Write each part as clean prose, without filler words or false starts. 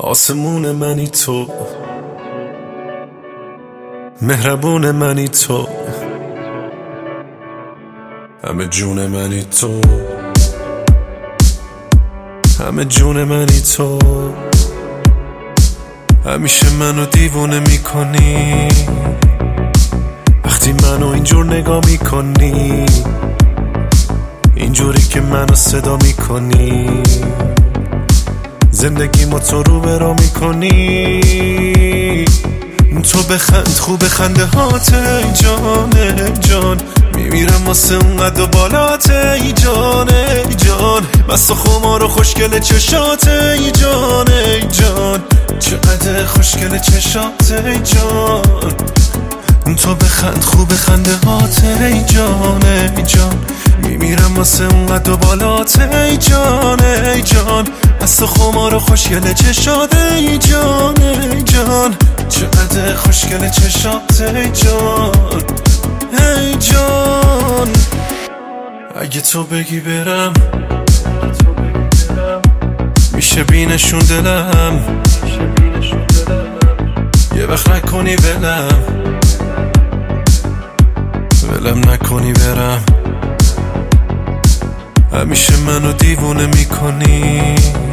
آسمون منی تو، مهربون منی تو، همه جون منی تو، همه جون منی تو. همیشه منو دیوونه میکنی وقتی منو اینجور نگاه میکنی، اینجوری که منو صدا میکنی، زندگی ما تو رو برا میکنی. تو بخند خوب خنده هات ای جان ای جان، میمیرم واسه اونقدر بالات ای جان ای جان، مست و خمار و خوشگل چشات ای جان ای جان، چقدر خوشگل چشات ای جان. تو بخند خوب خنده هات ای جان ای جان، میمیرم واسه اونقدر بالات ای جان ای جان، مست و خمار و خوشگل چشات ای جان ای جان، چقدر خوشگل چشات ای جان ای جان. اگه تو بگی برم میشه بینشون دلم، یه وقت نکنی ولم نکنی برم. همیشه منو دیوونه میکنی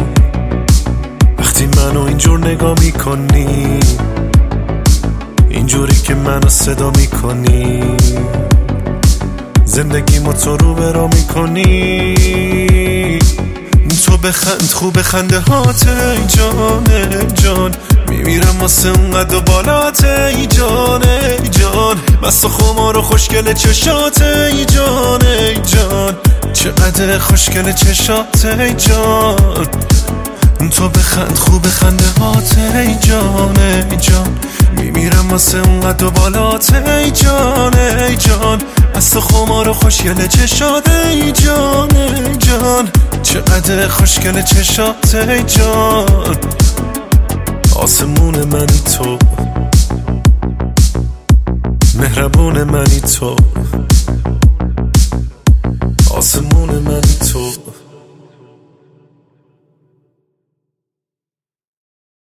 وقتی منو اینجور نگاه میکنی، اینجوری که منو صدا میکنی، زندگی ما تو رو برا میکنی. تو بخند خوب خنده هات ای جان ای جان، میمیرم واسه اونقدر بالات ای جان ای جان، مست و خمار و خوشگل چشات ای جان ای جان، چقدر خوشگل چشات ای جان. تو بخند خوب خنده هات ای جان ای جان، میمیرم واسه اونقدر بالات ای جان ای جان، مست و خمار و خوشگل چشات ای جان ای جان، چقدر خوشگل چشات ای جان. آسمون منی تو، مهربون منی تو،